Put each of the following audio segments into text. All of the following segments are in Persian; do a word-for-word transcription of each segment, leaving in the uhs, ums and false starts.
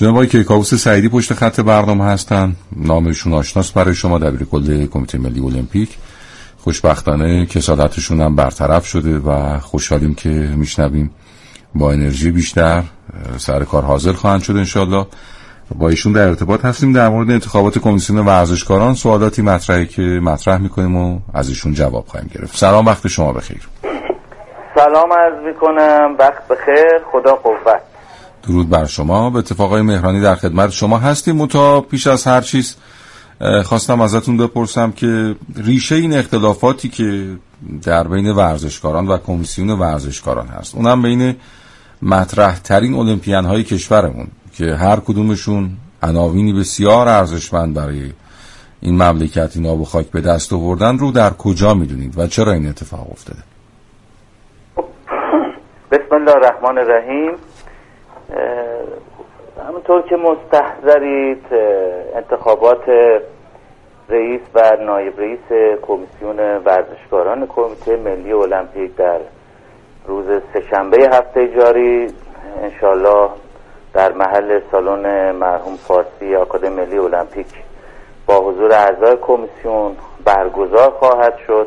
جناب آقای کیکاووس سعیدی پشت خط برنامه هستن. نامشون آشناست برای شما، دبیرکل کمیته ملی المپیک. خوشبختانه کسالتشون هم برطرف شده و خوشحالیم که میشنویم با انرژی بیشتر سر کار حاضر خواهند شد انشالله. با ایشون در ارتباط هستیم در مورد انتخابات کمیسیون ورزشکاران. سوالاتی مطرحی که مطرح میکنیم و از ایشون جواب خواهیم گرفت. سلام، وقت شما بخیر. سلام عرض میکنم، وقت بخیر، خدا قوت. درود بر شما. به اتفاق آقای مهرانی در خدمت شما هستیم. متا پیش از هر چیز خواستم ازتون بپرسم که ریشه این اختلافاتی که در بین ورزشکاران و کمیسیون ورزشکاران هست، اونم بین مطرح ترین المپیان های کشورمون که هر کدومشون عناوینی بسیار ارزشمند برای این مملکت این آب و خاک به دست آوردن، رو در کجا میدونید و چرا این اتفاق افتاده؟ بسم الله الرحمن الرحیم. همونطور که مستحضرید، انتخابات رئیس و نایب رئیس کمیسیون ورزشکاران کمیته ملی المپیک در روز سه‌شنبه هفته جاری انشالله در محل سالن مرحوم فارسی آکادمی ملی المپیک با حضور اعضای کمیسیون برگزار خواهد شد.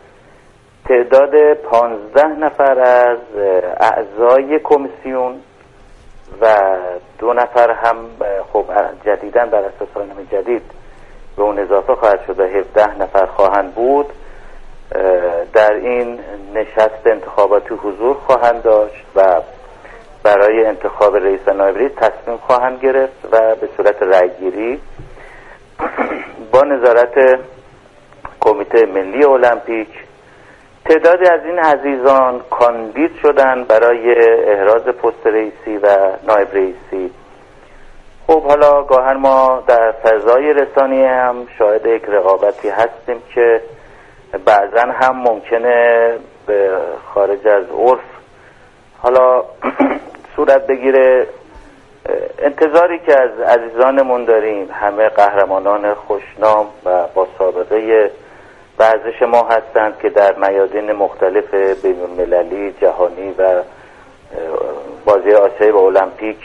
تعداد پانزده نفر از اعضای کمیسیون و دو نفر هم خب جدیداً بر اساس قانون جدید به اون اضافه خواهد شد و هفده نفر خواهند بود در این نشست انتخاباتی حضور خواهند داشت و برای انتخاب رئیس و نایب رئیس تصمیم خواهند گرفت و به صورت رأیگیری با نظارت کمیته ملی المپیک تعدادی از این عزیزان کاندید شدن برای احراز پست رئیسی و نایب رئیسی. خب حالا گاهن ما در فضای رسانه‌ای هم شاهد یک رقابتی هستیم که بعضا هم ممکنه به خارج از عرف حالا صورت بگیره. انتظاری که از عزیزانمون داریم، همه قهرمانان خوشنام و با سابقه ورزش ما هستند که در میادین مختلف بین المللی، جهانی و بازی آسیایی و المپیک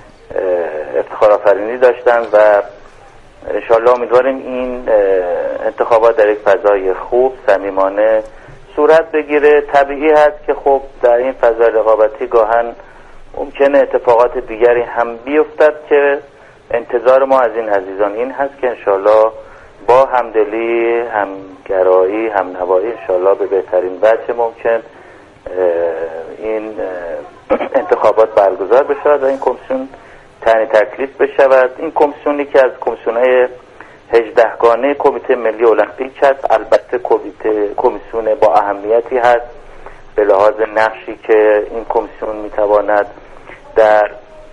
افتخار آفرینی داشتن و انشالله امیدواریم این انتخابات در یک فضای خوب صمیمانه صورت بگیره. طبیعی هست که خب در این فضای رقابتی گاهن ممکنه اتفاقات دیگری هم بیفتد که انتظار ما از این عزیزان این هست که انشالله با همدلی، همگرایی، همنوایی انشالله به بهترین وجه ممکن این انتخابات برگزار بشود و این کمیسیون تعیین تکلیف بشود. این کمیسیونی که از کمیسیون‌های هجدهگانه کمیته ملی المپیک هست، البته کمیته کمیسیون با اهمیتی هست به لحاظ نقشی که این کمیسیون میتواند در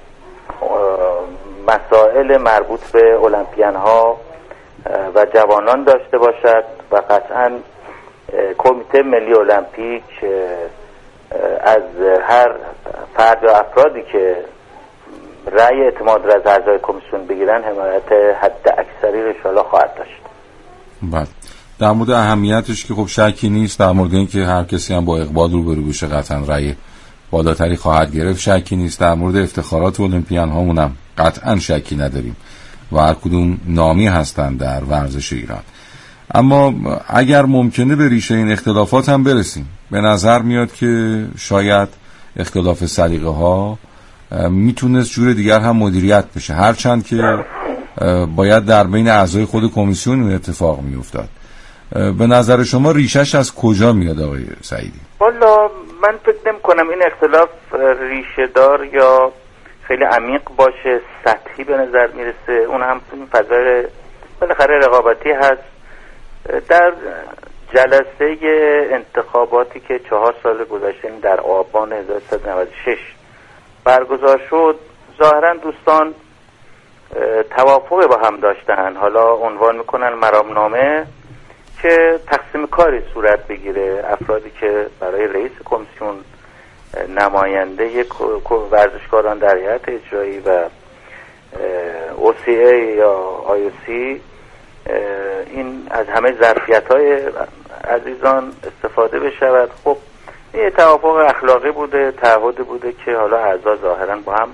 مسائل مربوط به المپیان ها و جوانان داشته باشد و قطعا کمیته ملی المپیک از هر فرد و افرادی که رأی اعتماد را از اعضای کمیسیون بگیرن حمایت حد اکثری رو انشاءالله خواهد داشت. بله، در مورد اهمیتش که خب شکی نیست، در مورد اینکه هر کسی هم با اقبال روبرو بشه قطعا رأی بالاتری خواهد گرفت شکی نیست. در مورد افتخارات المپیان هامون هم قطعا شکی نداریم و هر کدوم نامی هستند در ورزش ایران. اما اگر ممکنه به ریشه این اختلافات هم برسیم، به نظر میاد که شاید اختلاف سلیقه ها میتونست جور دیگر هم مدیریت بشه، هرچند که باید در بین اعضای خود کمیسیون این اتفاق میافتاد. به نظر شما ریشش از کجا میاد آقای سعیدی؟ والا من فکر نمی کنم این اختلاف ریشه دار یا خیلی عمیق باشه، سطحی به نظر میرسه. اون هم این فضای بالاخره رقابتی هست. در جلسه انتخاباتی که چهار سال گذشته در آبان هزار و سیصد و نود و شش برگزار شد، ظاهرا دوستان توافق با هم داشتن، حالا عنوان میکنن مرامنامه، که تقسیم کاری صورت بگیره. افرادی که برای رئیس کمیسیون نماینده ورزشکاران در هیئت اجرایی و او سی ای یا آی او سی، این از همه ظرفیت‌های عزیزان استفاده بشود. خب این توافق اخلاقی بوده، تعهد بوده که حالا اعضا ظاهرا با هم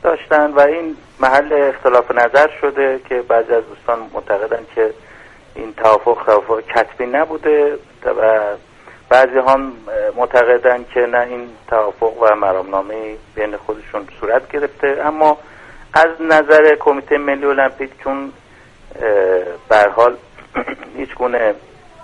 داشتن و این محل اختلاف نظر شده که بعضی از دوستان معتقدن که این توافق توافق کتبی نبوده و بعضی هم معتقدن که نه، این توافق و مرامنامه بین خودشون صورت گرفته. اما از نظر کمیته ملی المپیک چون به هر حال هیچ گونه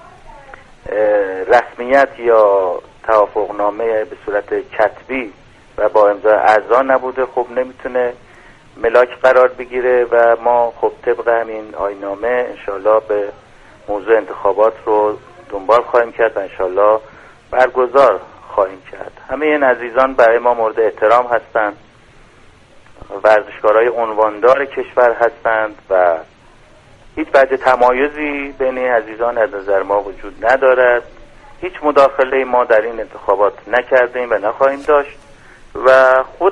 رسمیت یا توافقنامه به صورت کتبی و با امضای اعضا نبوده، خب نمیتونه ملاک قرار بگیره و ما خب طبق همین آیین‌نامه انشالله به موضوع انتخابات رو دنبال خواهیم کرد و انشالله برگزار خواهیم کرد. همه این عزیزان برای ما مورد احترام هستند، ورزشکارای عنواندار کشور هستند و هیچ وجه تمایزی بین عزیزان از نظر ما وجود ندارد. هیچ مداخله ما در این انتخابات نکردیم و نخواهیم داشت و خود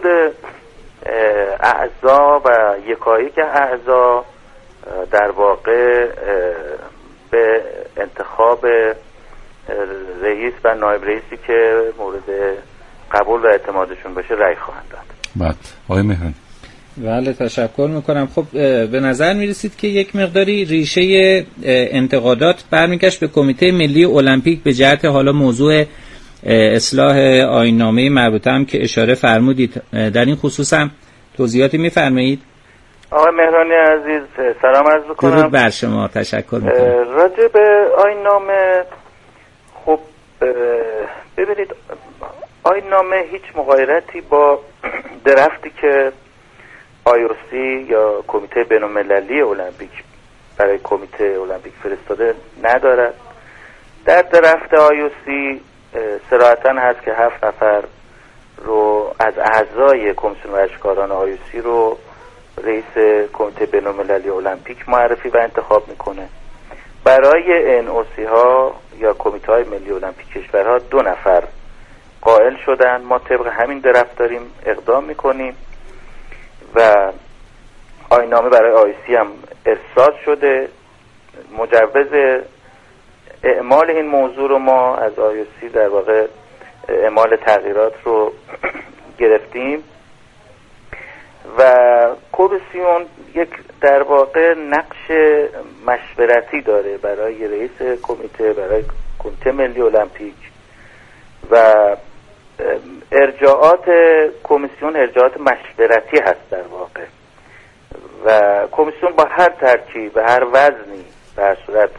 اعضا و یکایک اعضا در واقع به انتخاب رئیس و نایب رئیسی که مورد قبول و اعتمادشون باشه رأی خواهند داد. بعد آقای مهران. بله تشکر میکنم. خب به نظر میرسید که یک مقداری ریشه انتقادات برمیگشت به کمیته ملی المپیک به جهت حالا موضوع اصلاح آیین‌نامه مربوطه هم که اشاره فرمودید. در این خصوص هم توضیحاتی میفرمایید؟ آقای مهرانی عزیز سلام عرض میکنم. درود بر شما، تشکر میکنم. راجع به آیین‌نامه، خب ببینید آیین‌نامه هیچ مغایرتی با درفتی که آی او سی یا کمیته بین‌المللی المپیک برای کمیته المپیک فرستاده ندارد. در درفت آی او سی صراحتاً هست که هفت نفر رو از اعضای کمیسیون ورزشکاران آی او سی رو رئیس کمیته بین‌المللی المپیک معرفی و انتخاب میکنه. برای ان او سی ها یا کمیته های ملی المپیک کشورها دو نفر قائل شدن. ما طبق همین درفت داریم اقدام میکنیم و آیین‌نامه برای آی او سی هم ارسال شده. مجوز اعمال این موضوع رو ما از آی او سی در واقع اعمال تغییرات رو گرفتیم و کمیسیون یک در واقع نقش مشورتی داره برای رئیس کمیته، برای کمیته ملی المپیک و ارجاعات کمیسیون ارجاعات مشورتی هست در واقع و کمیسیون با هر ترکیب و هر وزنی به هر صورت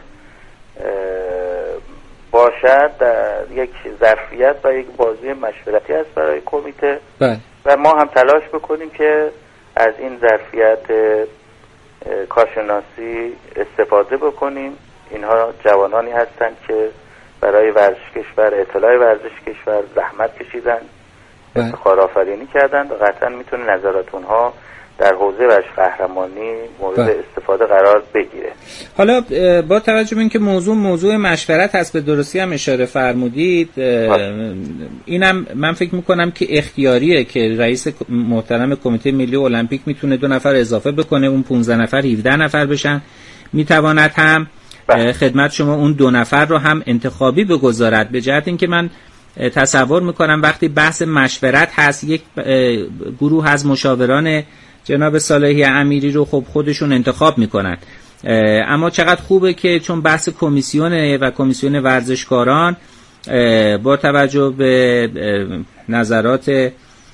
باشد یک ظرفیت و یک بازی مشورتی هست برای کمیته و ما هم تلاش بکنیم که از این ظرفیت کارشناسی استفاده بکنیم. اینها جوانانی هستند که برای ورزش کشور، اطلاع ورزش کشور زحمت کشیدن، افتخار آفرینی کردن و قطعا میتونه نظرات اونها در حوزه ورزش قهرمانی مورد با. استفاده قرار بگیره. حالا با توجه به اینکه موضوع موضوع مشورت هست، به درستی هم اشاره فرمودید، اینم من فکر میکنم که اختیاریه که رئیس محترم کمیته ملی المپیک میتونه دو نفر اضافه بکنه، اون پانزده نفر هفده نفر بشن. میتواند هم با. خدمت شما اون دو نفر رو هم انتخابی بگذارد، به جهت اینکه من تصور میکنم وقتی بحث مشورت هست یک گروه از مشاوران جناب صالحی امیری رو خب خودشون انتخاب میکنن. اما چقدر خوبه که چون بحث کمیسیونه و کمیسیون ورزشکاران با توجه به نظرات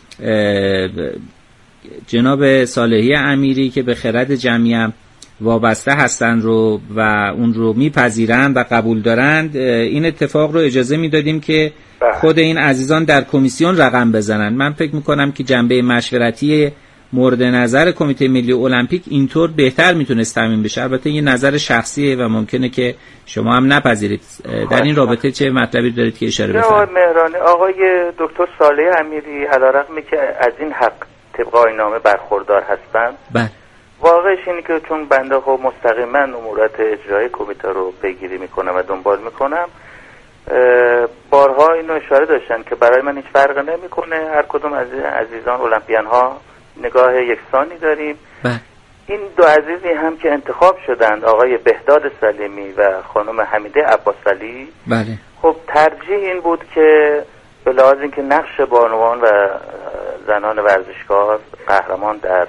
جناب صالحی امیری که به خرد جمعی وابسته هستن رو و اون رو میپذیرند و قبول دارند، این اتفاق رو اجازه میدادیم که خود این عزیزان در کمیسیون رقم بزنن. من فکر میکنم که جنبه مشورتی مورد نظر کمیته ملی المپیک اینطور بهتر میتونست تامین بشه. البته یه نظر شخصیه و ممکنه که شما هم نپذیرید. در این رابطه چه مطلبی دارید که اشاره بفرمایید؟ آقای مهرانی، آقای دکتر صالح امیری علیرغمی که از این حق طبق آیین‌نامه برخوردار هستند، بله، واقعش اینه که چون بنده خب مستقیما امورات اجرایی کمیته رو پیگیری میکنم و دنبال میکنم، بارها اینو اشاره داشتن که برای من هیچ فرقی نمیکنه، هر کدوم از عزیزان المپیان ها نگاه یکسانی داریم. بله. این دو عزیزی هم که انتخاب شدند، آقای بهداد سلیمی و خانم حمیده عباسعلی، بله، خب ترجیح این بود که به لحاظ اینکه نقش بانوان و زنان ورزشکار قهرمان در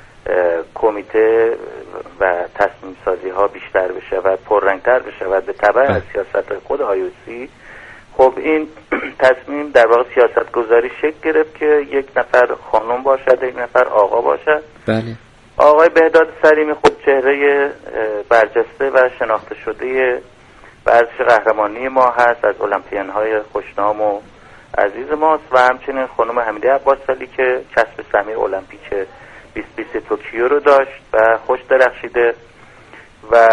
کمیته و تصمیم سازی ها بیشتر بشه و پررنگتر بشه و به تبع از سیاست خود آی او سی، خب این تصمیم در واقع سیاست گذاری شکل گرفت که یک نفر خانم باشد، یک نفر آقا باشد. بله. آقای بهداد سلیمی خود چهره برجسته و شناخته شده ورزش قهرمانی ما هست، از المپیان های خوشنام و عزیز ماست، و همچنین خانم حمیده عباس‌علی که کسب سهمیه المپیک بیست بیست توکیو رو داشت و خوش درخشیده و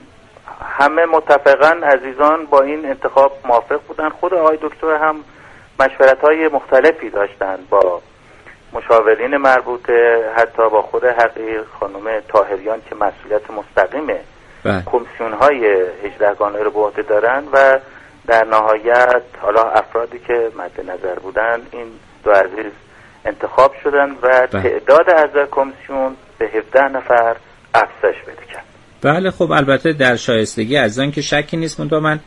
همه متفقاً عزیزان با این انتخاب موافق بودن. خود آقای دکتر هم مشورت‌های مختلفی داشتن با مشاورین مربوطه، حتی با خود حقیر خانم طاهریان که مسئولیت مستقیم کمیسیون‌های هجدهگانه رو به عهده دارن و در نهایت حالا افرادی که مد نظر بودن این دو عزیز انتخاب شدن و تعداد اعضای کمیسیون به هفده نفر افزایش پیدا کرد. بله خب البته در شایستگی از آن که شکی نیست، منتها من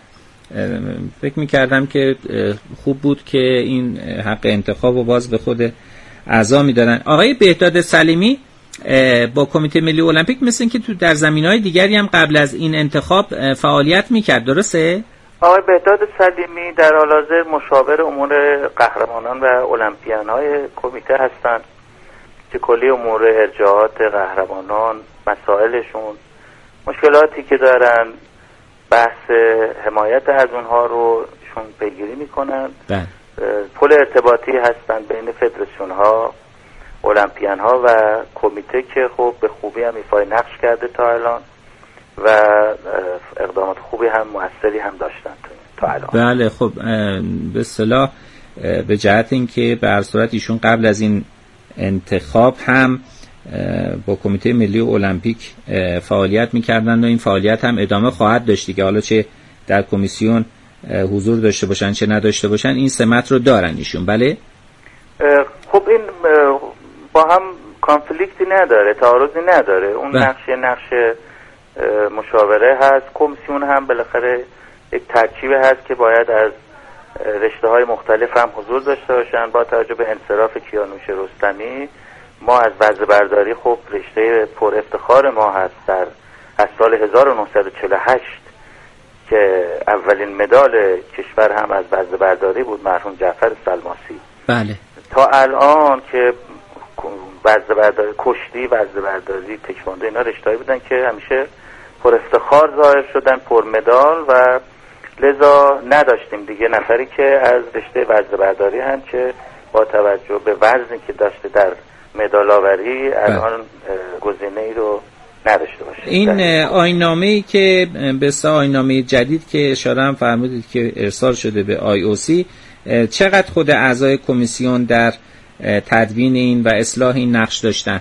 فکر می‌کردم که خوب بود که این حق انتخاب رو باز به خود اعضا می‌دادن. آقای بهداد سلیمی با کمیته ملی المپیک مثل اینکه تو در زمینه‌های دیگری هم قبل از این انتخاب فعالیت می‌کرد، درسته؟ آقای بهداد سلیمی در حال حاضر مشاور امور قهرمانان و المپیان‌های کمیته هستند که کلی امور ارجاعات قهرمانان، مسائلشون، مشکلاتی که دارن، بحث حمایت از اونها رو شون پیگیری میکنن. پل ارتباطی هستن بین فدراسیون ها، المپیان ها و کمیته که خب به خوبی هم ایفای نقش کرده تا الان و اقدامات خوبی هم موثری هم داشتن تا الان. بله خب به اصطلاح به جهت اینکه به هر صورت ایشون قبل از این انتخاب هم با کمیته ملی المپیک فعالیت می‌کردن و این فعالیت هم ادامه خواهد داشت دیگه، حالا چه در کمیسیون حضور داشته باشن چه نداشته باشن این سمت رو دارن ایشون. بله خب این با هم کانفلیکتی نداره، تعارضی نداره. اون نقش نقش مشاوره هست، کمیسیون هم بالاخره یک ترکیب هست که باید از رشته‌های مختلف هم حضور داشته باشن. با توجه به انصراف کیانوش رستمی ما از وزنه برداری خب رشته پر افتخار ما هست در از سال هزار و نهصد و چهل و هشت که اولین مدال کشور هم از وزنه برداری بود، مرحوم جعفر سلماسی. بله. تا الان که وزنه برداری، کشتی، وزنه برداری، تکواندو اینا رشته‌ای بودن که همیشه پر افتخار ظاهر شدن، پر مدال و لذا نداشتیم دیگه نفری که از رشته وزنه برداری هم که با توجه به وزنی که داشته در مدال آوری الان گزینه‌ای رو نداشته باشه. این آیین‌نامه‌ای که به اصطلاح آیین‌نامه جدید که اشاره هم فرمودید که ارسال شده به آی او سی، چقدر خود اعضای کمیسیون در تدوین این و اصلاح این نقش داشتن؟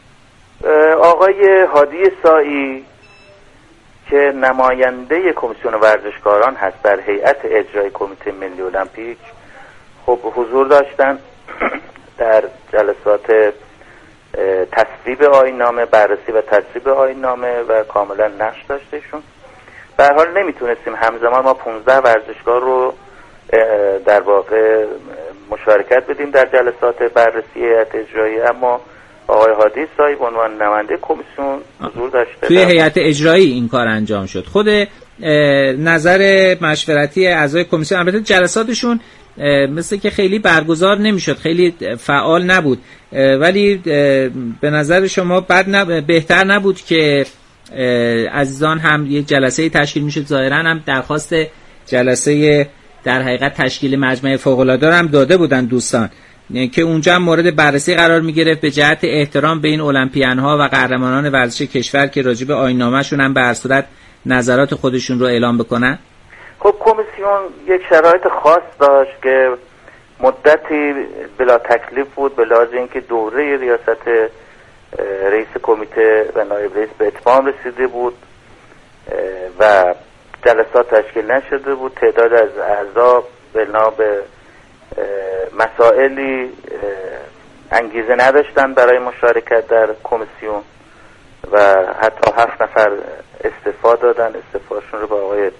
آقای هادی سایی که نماینده کمیسیون ورزشکاران هست در هیئت اجرایی کمیته ملی المپیک خب حضور داشتن در جلسات تصویب آیین‌نامه، بررسی و تصویب آیین‌نامه و کاملا نقش داشتهشون. به هر حال نمیتونستیم همزمان ما پانزده ورزشکار رو در واقع مشارکت بدیم در جلسات بررسی هیئت اجرایی، اما آقای هادی سایی به عنوان نماینده کمیسیون حضور داشته. توی هیئت اجرایی این کار انجام شد. خود نظر مشورتی اعضای کمیسیون، البته جلساتشون مثل که خیلی برگزار نمیشد، خیلی فعال نبود، ولی به نظر شما بد نب... بهتر نبود که عزیزان هم یک جلسه تشکیل میشد؟ ظاهرا هم درخواست جلسه در حقیقت تشکیل مجمع فوق‌العاده هم داده بودن دوستان که اونجا هم مورد بررسی قرار میگرفت به جهت احترام به این المپیان‌ها و قهرمانان ورزش کشور که راجع به آیین‌نامه‌شون هم به هر صورت نظرات خودشون رو اعلام بکنن. خب کمیسیون یک شرایط خاص داشت که مدتی بلا تکلیف بود به لحاظ اینکه دوره ریاست رئیس کمیته و نایب رئیس به اتمام رسیده بود و جلسات تشکیل نشده بود. تعداد از اعضا بنا به مسائلی انگیزه نداشتن برای مشارکت در کمیسیون و حتی هفت نفر استعفا دادن. استعفاشون رو با آقای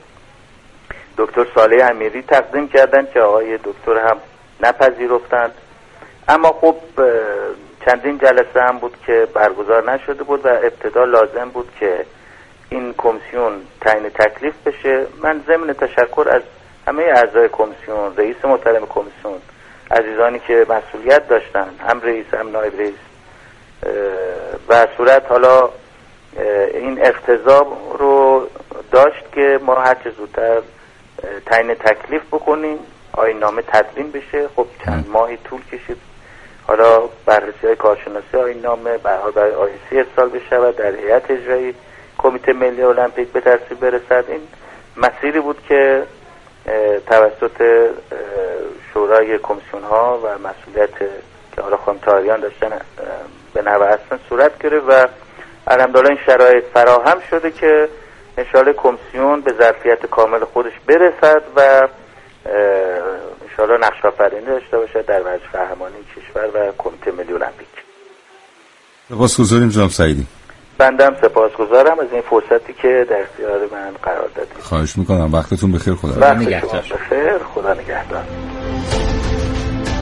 دکتر صالح امیری تقدیم کردن که آقای دکتر هم نپذیرفتند. اما خب چندین جلسه هم بود که برگزار نشده بود و ابتدا لازم بود که این کمیسیون تعیین تکلیف بشه. من ضمن تشکر از همه اعضای کمیسیون، رئیس محترم کمیسیون، عزیزانی که مسئولیت داشتن، هم رئیس هم نایب رئیس، و صورت حالا این اقتضا رو داشت که ما هر چه زودتر تعیین تکلیف بکنیم، آیین نامه تدوین بشه. خب چند ماهی طول کشید، حالا بررسی های کارشناسی آیین نامه برای آیسی ارسال بشه و در هیئت اجرایی کمیته ملی المپیک به تصویب برسد. این مسیری بود که توسط شورای کمیسیون ها و مسئولیت که حالا خانم طاهریان داشتن به نحو اصلا صورت گرفت و الحمدلله این شرایط فراهم شده که انشاءالله کمیسیون به ظرفیت کامل خودش برسد و انشاءالله نقش آفرینی داشته باشد در وجه قهرمانی کشور و کمیته ملی المپیک. سپاسگزاریم جناب سعیدی. بندم سپاسگزارم از این فرصتی که در اختیار من قرار دادید. خواهش میکنم. وقتتون بخیر. خدا نگهدار. بخیر. خدا نگهدار.